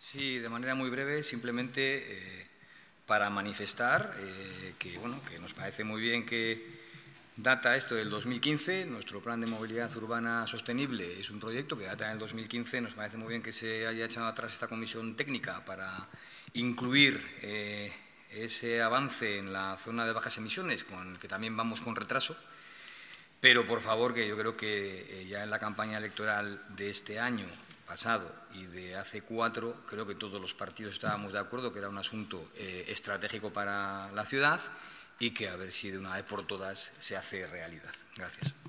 Sí, de manera muy breve, simplemente para manifestar que nos parece muy bien que data esto del 2015, nuestro plan de movilidad urbana sostenible es un proyecto que data del 2015, nos parece muy bien que se haya echado atrás esta comisión técnica para incluir ese avance en la zona de bajas emisiones, con el que también vamos con retraso, pero por favor, que yo creo que ya en la campaña electoral de este año pasado y de hace 4, creo que todos los partidos estábamos de acuerdo que era un asunto estratégico para la ciudad y que a ver si de una vez por todas se hace realidad. Gracias.